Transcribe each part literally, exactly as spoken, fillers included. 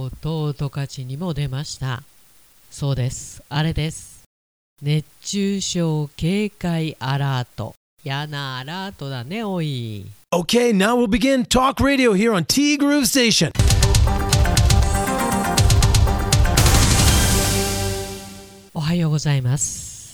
とうとう十勝にも出ました。そうです、あれです。熱中症警戒アラート。やなアラートだね、おい。 Okay, now we'll begin Talk Radio here on T Groove Station. おはようございます。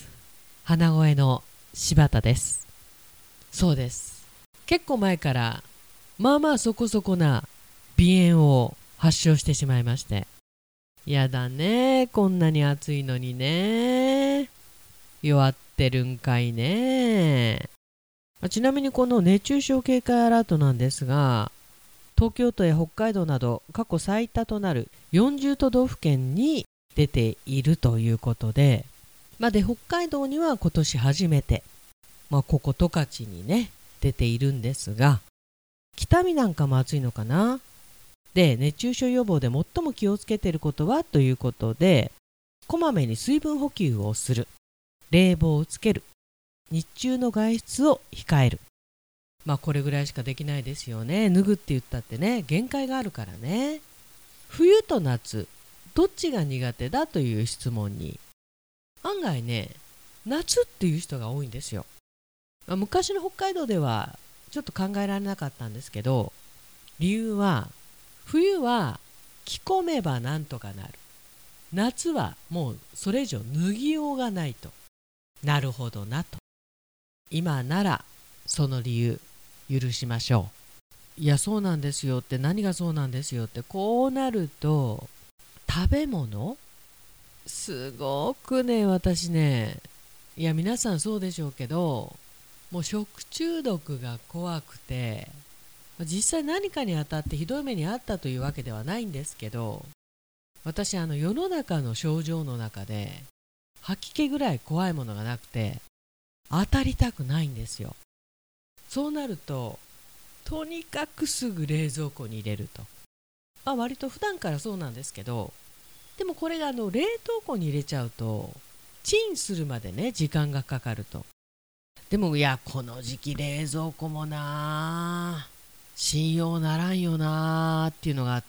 花声の柴田です。そうです、結構前からまあまあそこそこな鼻炎を発症してしまいまして、やだね、こんなに暑いのにね。弱ってるんかいね。ちなみにこの熱中症警戒アラートなんですが、東京都や北海道など過去最多となるよんじゅう都道府県に出ているということで、まあ、で北海道には今年初めて、まあ、ここ十勝にね出ているんですが、北見なんかも暑いのかな。で、熱中症予防で最も気をつけていることはということで、こまめに水分補給をする、冷房をつける、日中の外出を控える。まあこれぐらいしかできないですよね。脱ぐって言ったってね、限界があるからね。冬と夏、どっちが苦手だという質問に、案外ね、夏っていう人が多いんですよ。まあ、昔の北海道ではちょっと考えられなかったんですけど、理由は、冬は着込めばなんとかなる。夏はもうそれ以上脱ぎようがないと。なるほどなと。今ならその理由許しましょう。いや、そうなんですよって、何がそうなんですよって、こうなると食べ物、すごくね、私ね、いや皆さんそうでしょうけど、もう食中毒が怖くて、実際何かに当たってひどい目にあったというわけではないんですけど、私あの世の中の症状の中で吐き気ぐらい怖いものがなくて、当たりたくないんですよ。そうなるととにかくすぐ冷蔵庫に入れると、まあ、割と普段からそうなんですけど、でもこれがあの冷凍庫に入れちゃうとチンするまでね時間がかかると。でもいや、この時期冷蔵庫もな信用ならんよなっていうのがあって、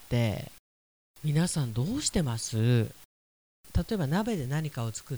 皆さんどうしてます？例えば鍋で何かを作って、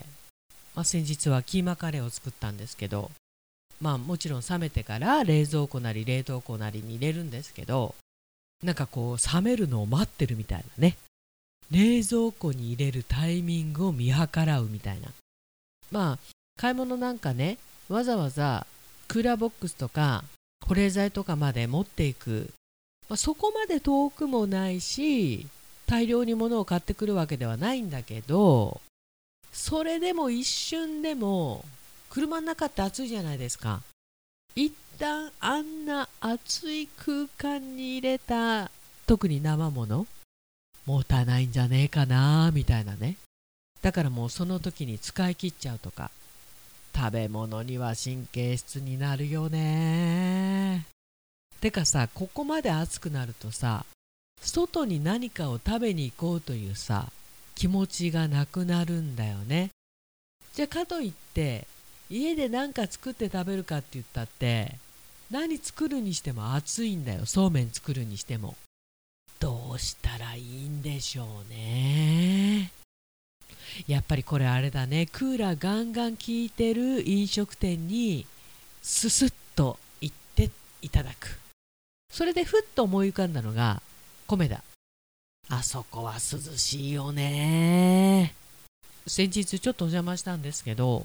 まあ、先日はキーマカレーを作ったんですけど、まあもちろん冷めてから冷蔵庫なり冷凍庫なりに入れるんですけど、なんかこう冷めるのを待ってるみたいなね、冷蔵庫に入れるタイミングを見計らうみたいな。まあ買い物なんかね、わざわざクーラーボックスとか保冷剤とかまで持っていく、まあ、そこまで遠くもないし、大量に物を買ってくるわけではないんだけど、それでも一瞬でも車の中って暑いじゃないですか。一旦あんな暑い空間に入れた、特に生もの持たないんじゃねえかなみたいなね。だからもうその時に使い切っちゃうとか。食べ物には神経質になるよね。てかさ、ここまで暑くなるとさ、外に何かを食べに行こうというさ気持ちがなくなるんだよね。じゃあかといって家で何か作って食べるかって言ったって、何作るにしても暑いんだよ。そうめん作るにしても。どうしたらいいんでしょうね。やっぱりこれあれだね、クーラーガンガン効いてる飲食店にススッと行っていただく。それでふっと思い浮かんだのが米田。あそこは涼しいよね。先日ちょっとお邪魔したんですけど、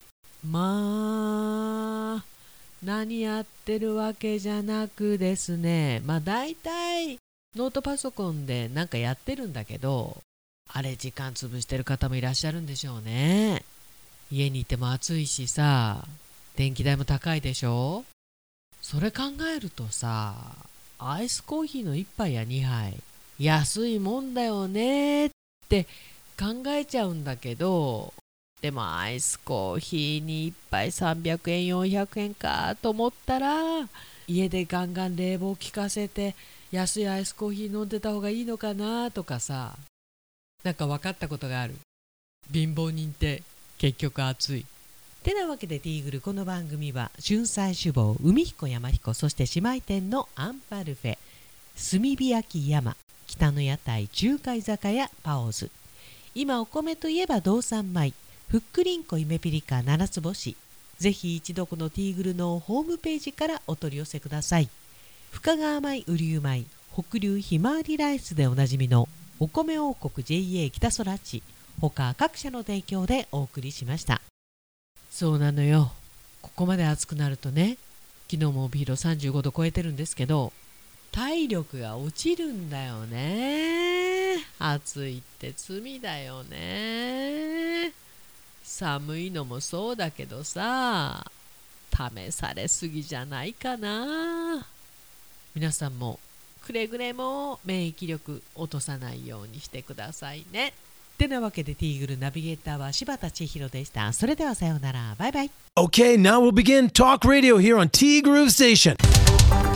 まあ何やってるわけじゃなくですね、まあ大体ノートパソコンでなんかやってるんだけど、あれ時間潰してる方もいらっしゃるんでしょうね。家にいても暑いしさ、電気代も高いでしょ。それ考えるとさ、アイスコーヒーのいっぱいやにはい安いもんだよねって考えちゃうんだけど、でもアイスコーヒーにいっぱいさんびゃくえんよんひゃくえんかと思ったら、家でガンガン冷房効かせて安いアイスコーヒー飲んでた方がいいのかなとかさ、なんか分かったことがある。貧乏人って結局暑い。てなわけでティーグル、この番組は春菜志望、海彦山彦、そして姉妹店のアンパルフェ、炭火焼き山、 北の屋台中華居酒屋パオズ。今お米といえば道産米、ふっくりんこゆめぴりか七つ星。ぜひ一度このティーグルのホームページからお取り寄せください。深川米、雨竜米、北流ひまわりライスでおなじみのお米王国 ジェイエー 北空地、他各社の提供でお送りしました。そうなのよ、ここまで暑くなるとね、昨日も帯広さんじゅうごど超えてるんですけど、体力が落ちるんだよね。暑いって罪だよね。寒いのもそうだけどさ、試されすぎじゃないかな。皆さんもくれぐれも免疫力落とさないようにしてくださいね。てなわけでティーグルナビゲーターは柴田千尋でした。それではさようなら。バイバイ。 Okay, now we'll begin Talk Radio here on T Groove Station.